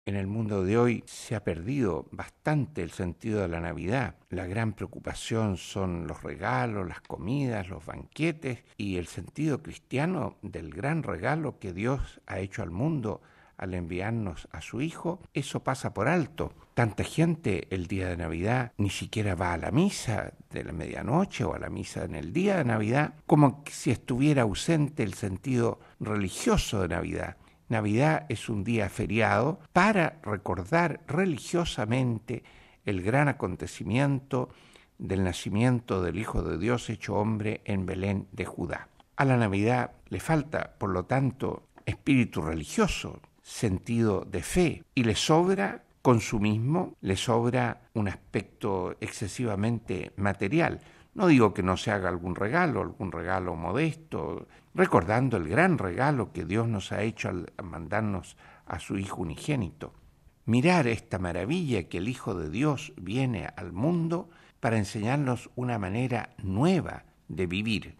En el mundo de hoy se ha perdido bastante el sentido de la Navidad. La gran preocupación son los regalos, las comidas, los banquetes y el sentido cristiano del gran regalo que Dios ha hecho al mundo al enviarnos a su Hijo. Eso pasa por alto. Tanta gente el día de Navidad ni siquiera va a la misa de la medianoche o a la misa en el día de Navidad, como si estuviera ausente el sentido religioso de Navidad. Navidad es un día feriado para recordar religiosamente el gran acontecimiento del nacimiento del Hijo de Dios hecho hombre en Belén de Judá. A la Navidad le falta, por lo tanto, espíritu religioso, sentido de fe, y le sobra consumismo, le sobra un aspecto excesivamente material. No digo que no se haga algún regalo modesto, recordando el gran regalo que Dios nos ha hecho al mandarnos a su Hijo unigénito. Mirar esta maravilla que el Hijo de Dios viene al mundo para enseñarnos una manera nueva de vivir.